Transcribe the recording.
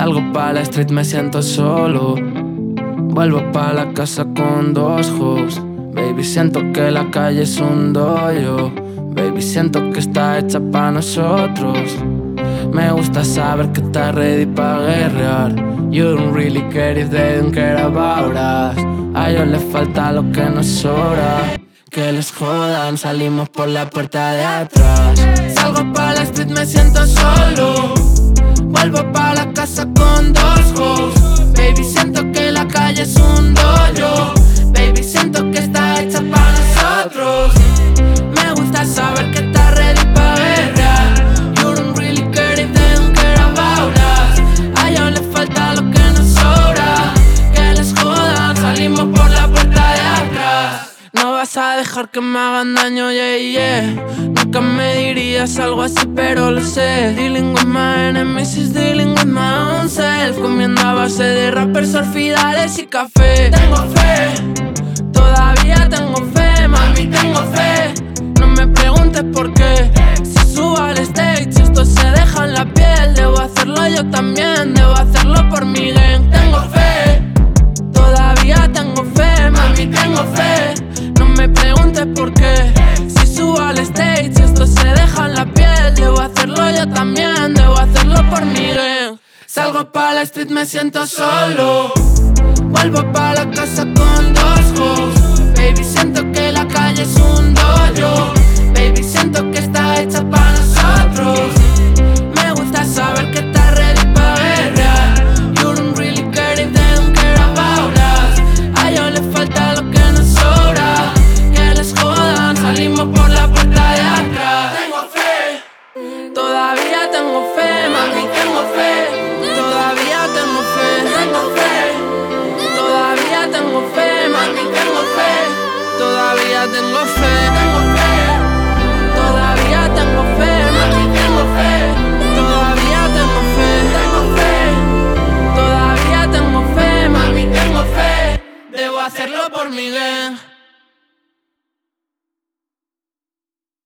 Salgo pa' la street, me siento solo. Vuelvo pa' la casa con 2 hoes. Baby, siento que la calle es un dojo. Baby, siento que está hecha pa' nosotros. Me gusta saber que estás ready pa' guerrear. You don't really care if they don't care about us. A ellos les falta lo que nos sobra. Que les jodan, salimos por la puerta de atrás. Salgo pa' la street, me siento solo. Vuelvo pa' la casa con 2 hoes. Baby, siento que la calle es un dojo. Baby, siento que está hecha pa' nosotros. Me gusta saber que estás ready pa' guerrear. You don't really care if they don't care about us. A ellos les falta lo que nos sobra. Que les jodan, salimos por la puerta de atrás. No vas a dejar que me hagan daño, yeah, yeah. Nunca me dirías algo así, pero lo sé. Dealing with my enemies is dealing with my own self. Comiendo a base de rappers, orfidales y café. Tengo fe, todavía tengo fe, mami, tengo fe. No me preguntes por qué. Si subo al stage, esto se deja en la piel. Debo hacerlo yo también, debo hacerlo por mi gang. Tengo fe, todavía tengo fe, mami, tengo fe. No me preguntes por qué. Si subo al stage, esto se deja en la piel. Debo hacerlo yo también, debo hacerlo por mi gang. Salgo pa' la street, me siento solo. Vuelvo pa' la casa con 2 hoes. Baby, siento que la calle es un dojo. Baby, siento que está hecha pa' nosotros. Me gusta saber que estás ready pa' guerrear. You don't really care if they don't care about us. A ellos les falta lo que nos sobra. Que les jodan, salimos por la puerta de atrás. Tengo fe, todavía tengo fe, mami, tengo fe. Todavía tengo fe, tengo fe. Todavía tengo fe, mami, tengo fe. Todavía tengo fe, tengo fe. Todavía tengo fe, mami, tengo fe. Todavía tengo fe, tengo fe. Todavía tengo fe, mami, tengo fe. Debo hacerlo por mi gang.